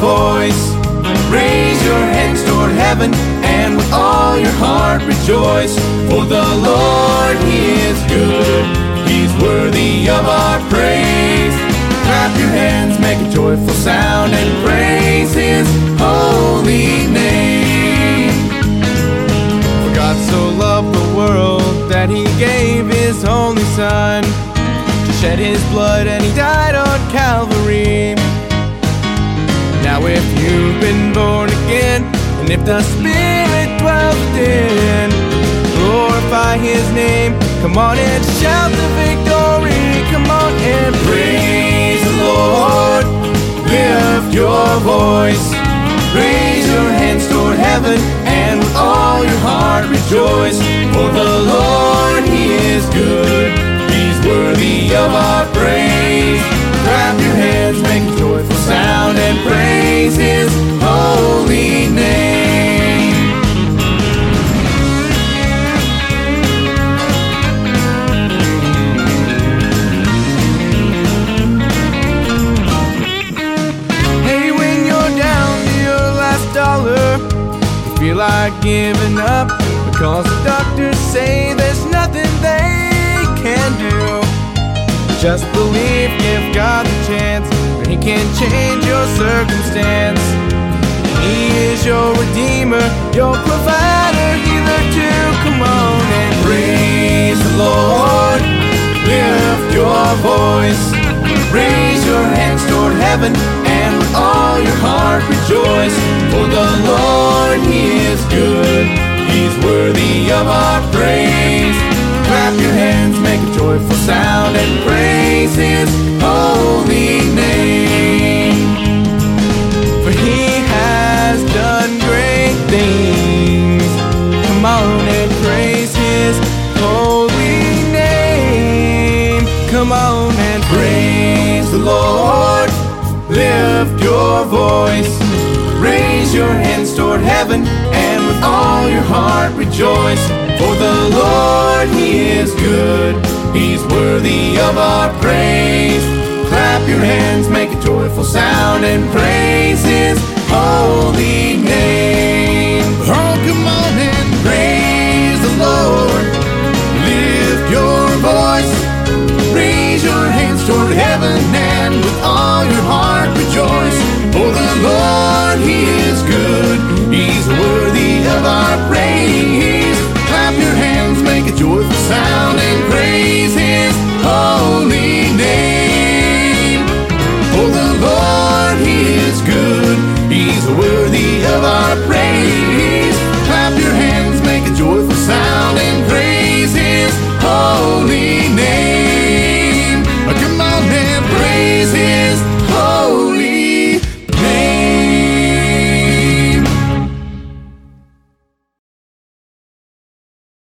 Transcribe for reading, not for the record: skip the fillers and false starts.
voice. Raise your hands toward heaven, and with all your heart rejoice. For the Lord, He is good, He's worthy of our praise. Clap your hands, make a joyful sound, and praise His holy name. For God so loved the world that He gave His only Son to shed His blood, and He died on Calvary. Now if you've been born again, and if the Spirit dwells within, glorify His name. Come on and shout the victory. Come on and praise the Lord. Lift your voice. Raise your hands toward heaven, and with all your heart rejoice. For the Lord, He is good, He's worthy of our praise. Clap your hands, make a joyful sound, and praise His holy name. Hey, when you're down to your last dollar, you feel like giving up because the doctors say there's nothing they can do. Just believe, give God the chance, and He can change your circumstance. He is your Redeemer, your provider, healer too. Come on and praise the Lord. Lift your voice. Raise your hands toward heaven, and with all your heart rejoice. For the Lord, He is good, He's worthy of our praise. Clap your hands, make a joyful sound, and praise His holy name. For He has done great things. Come on and praise His holy name. Come on and praise the Lord. Lift your voice. Raise your hands toward heaven, and with all your heart rejoice. For the Lord, He is good, He's worthy of our praise. Clap your hands, make a joyful sound, and praise